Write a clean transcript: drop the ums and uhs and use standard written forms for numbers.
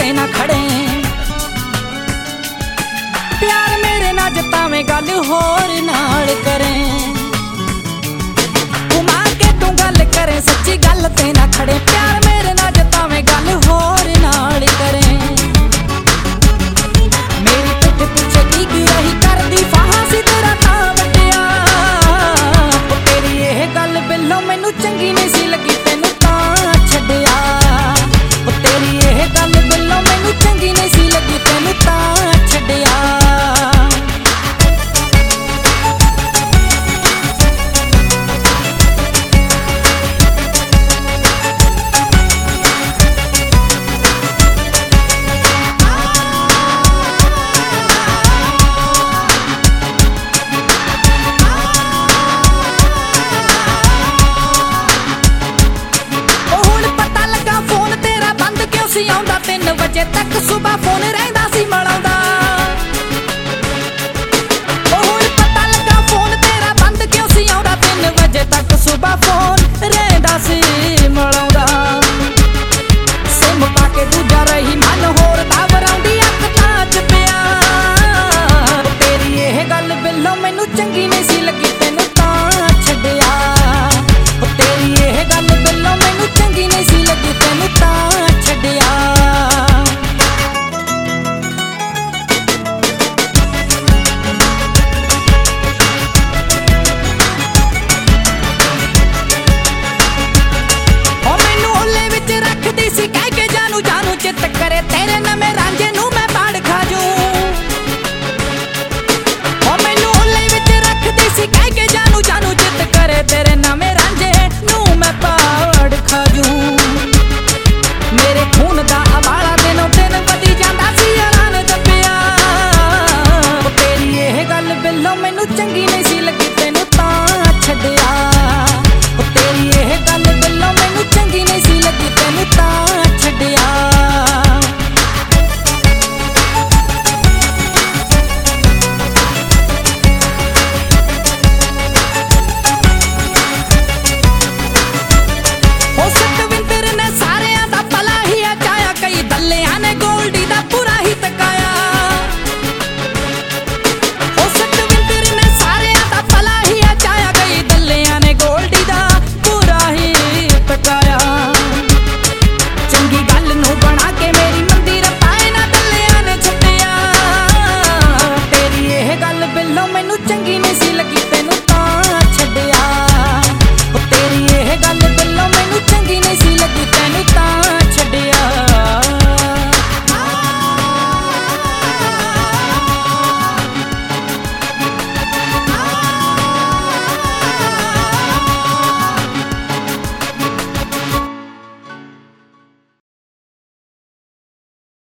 ते ना खड़े। प्यार मेरे ना जतावे गल होर नाल करें, घुमा के तू गल करे सच्ची गल ते ना खड़े। प्यार मेरे ना जतावे गल होर नाल करें। मेरी पिठ पीछे की रही करदी फांसी तेरा तां वड्डिया। तेरी यह गल बिल्लों मैनू चंगी नहीं सी लगी तैनू तां छड्डिया। तेरी यह गल बिल्लों मैनू चंगी नहीं सी लगी तैनू तां छड्डिया। आउंदा 3 बजे तक सुबह फोन रहिंदा सी मड़ा